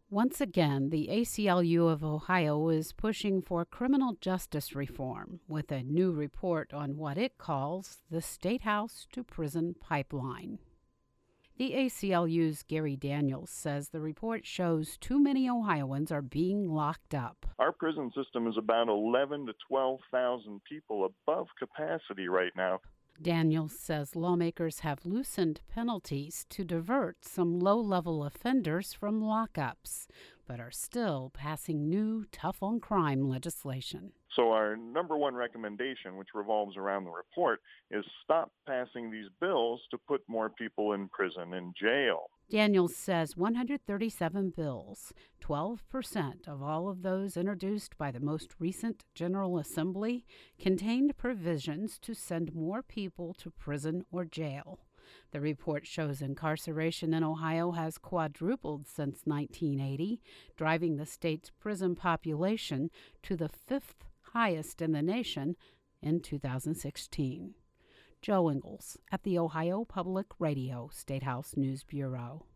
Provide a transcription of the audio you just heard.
Once again, the ACLU of Ohio is pushing for criminal justice reform with a new report on what it calls the State House to Prison Pipeline. The ACLU's Gary Daniels says the report shows too many Ohioans are being locked up. Our prison system is about 11,000 to 12,000 people above capacity right now. Daniels says lawmakers have loosened penalties to divert some low-level offenders from lockups, but are still passing new tough-on-crime legislation. So our number one recommendation, which revolves around the report, is stop passing these bills to put more people in prison and jail. Daniels says 137 bills, 12% of all of those introduced by the most recent General Assembly, contained provisions to send more people to prison or jail. The report shows incarceration in Ohio has quadrupled since 1980, driving the state's prison population to the fifth highest in the nation in 2016. Joe Ingles at the Ohio Public Radio State House News Bureau.